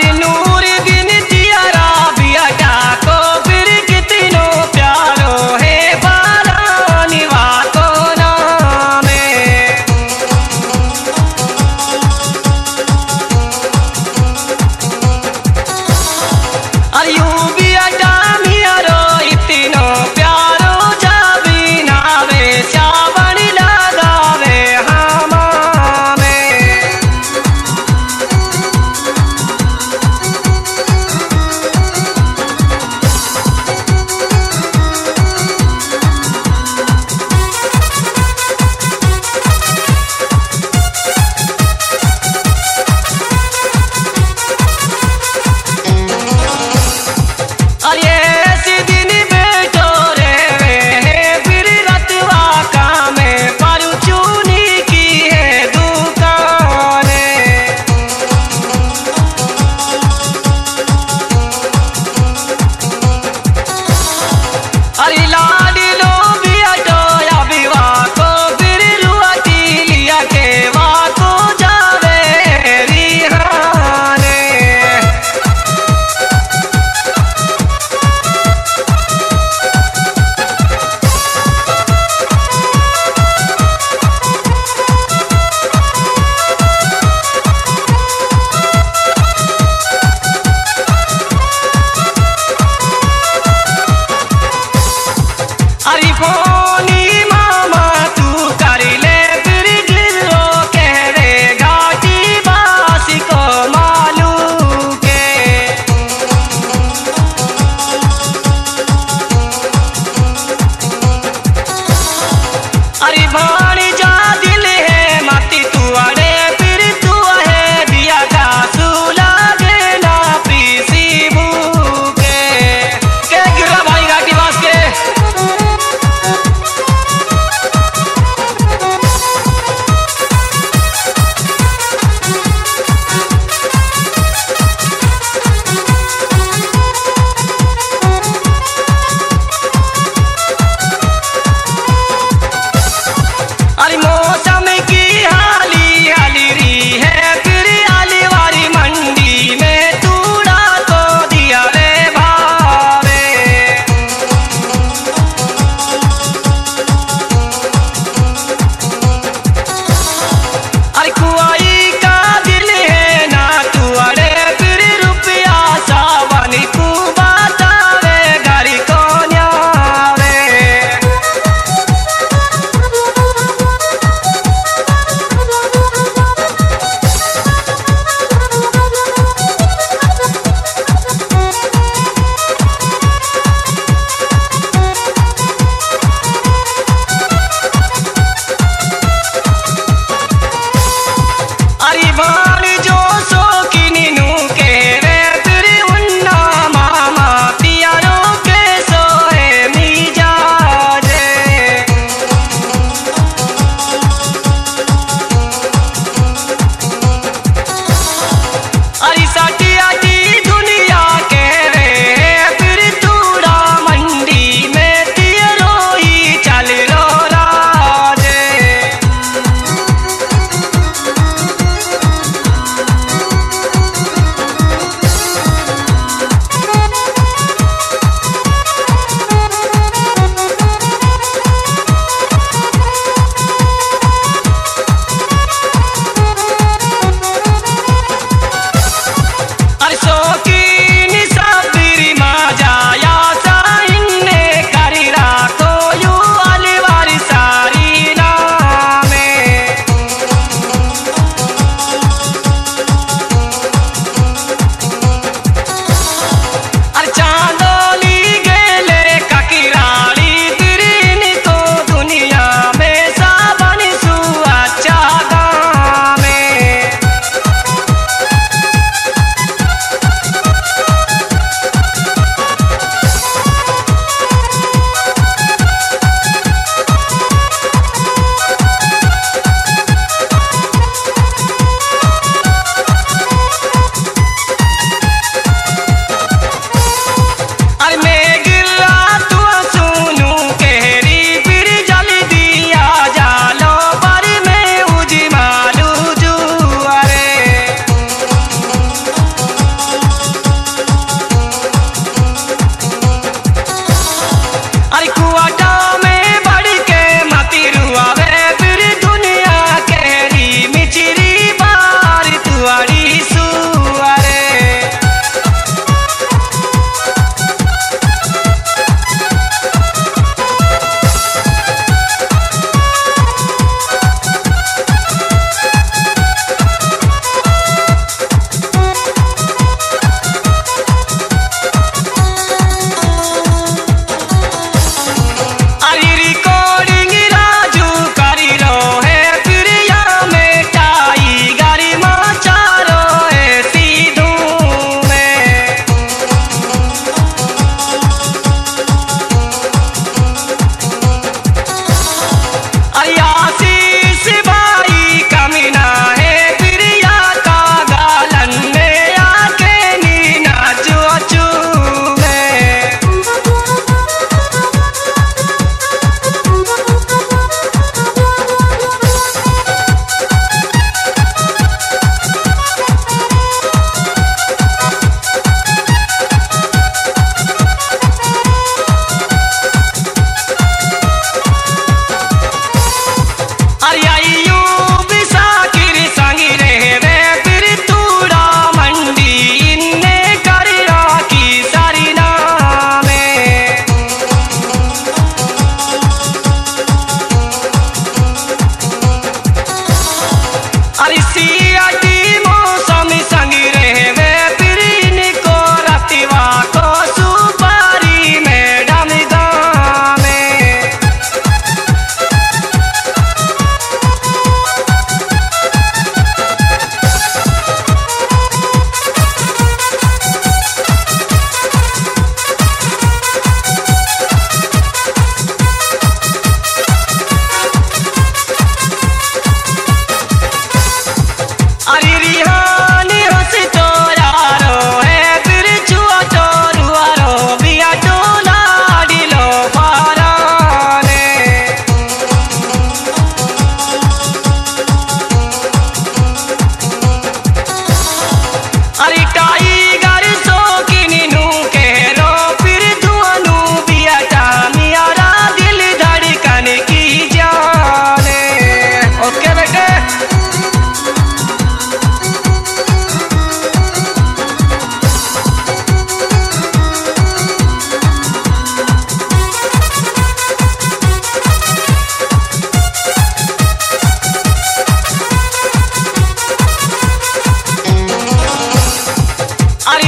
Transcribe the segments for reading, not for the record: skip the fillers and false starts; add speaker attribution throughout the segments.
Speaker 1: नूर दिन जियारा बिया को फिर कितनो प्यारो है बारानी वाको नामे अयू बिया मियारो इतनो प्यारो जाबी नावे श्यावण लगावे हमा में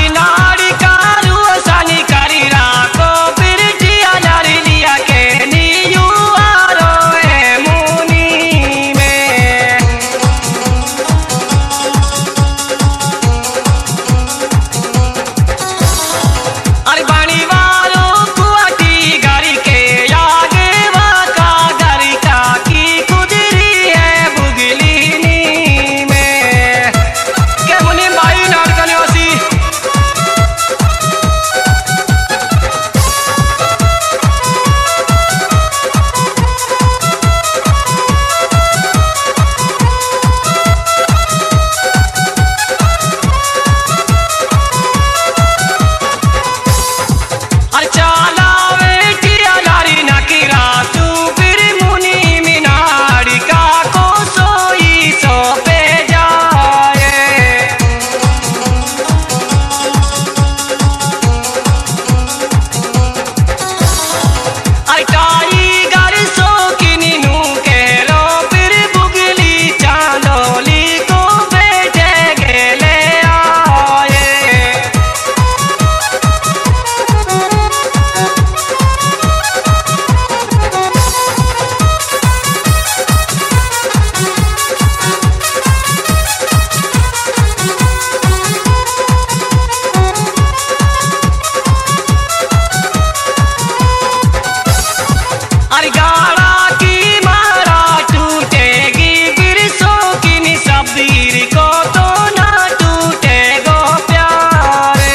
Speaker 1: नारी नारी कारू सानी करी राको बिरटिया नारी लिया के नीयू आरो ए मुनी में। अरे बाणी वालो कुआटी गारी के आगे वाका गारी का की कुदरी है बुगली नी में। के मुनि बाई नारका निवासी अरे चाला वेटिया नारी नकीरा तू फिर मुनि मिनारी का को सोई सो पे जाए। अरे टाइगर सो किनी नू के रो फिर बुगली चांदोली को बेटे गेले आए। अरे गाड़ा की मारा टूटेगी फिर सो की सबीर को तो ना टूटेगो प्यारे।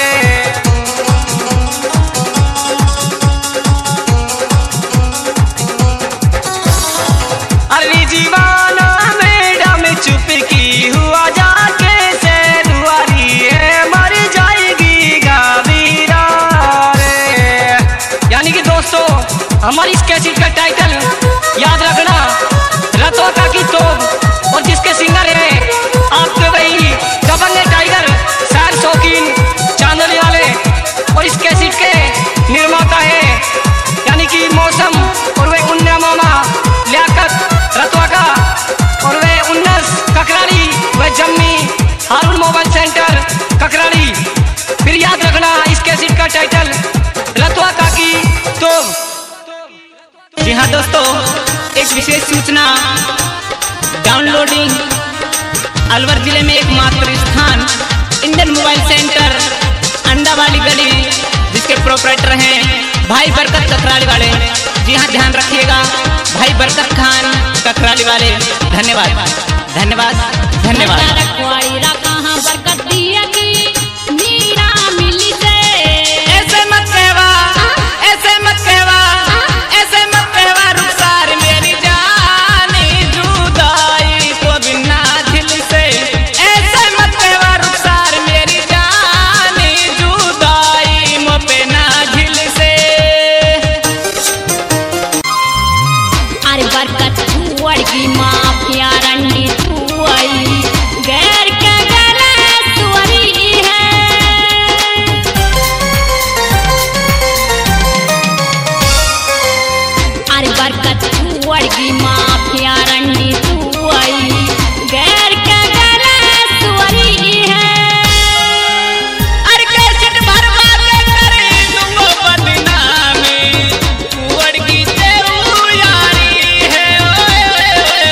Speaker 1: अरे जीवाना मैडम चुप की हुआ जाके से दुआरी है मर जाएगी गावीरा रे। यानी कि दोस्तों हमारी इस कैसेट का टाइटल याद रखना, रतवा का की तोप, और जिसके सिंगर है आपके वही दबंग टाइगर सैर शौकीन चांदनी वाले, और इस कैसेट के निर्माता है यानी कि मौसम और वे उन्ना मामा लियाकत रतवा का, और वे उन्नस ककराड़ी व जम्मी हारून मोबाइल सेंटर ककराड़ी। फिर याद रखना इस कैसेट का टाइटल रतवा का की तोप। जी हाँ दोस्तों, एक विशेष सूचना, डाउनलोडिंग अलवर जिले में एकमात्र स्थान इंडियन मोबाइल सेंटर अंडा वाली गली, जिसके प्रोपराइटर हैं भाई बरकत ककराली वाले। जी हाँ ध्यान रखिएगा, भाई बरकत खान ककराली वाले। धन्यवाद धन्यवाद धन्यवाद।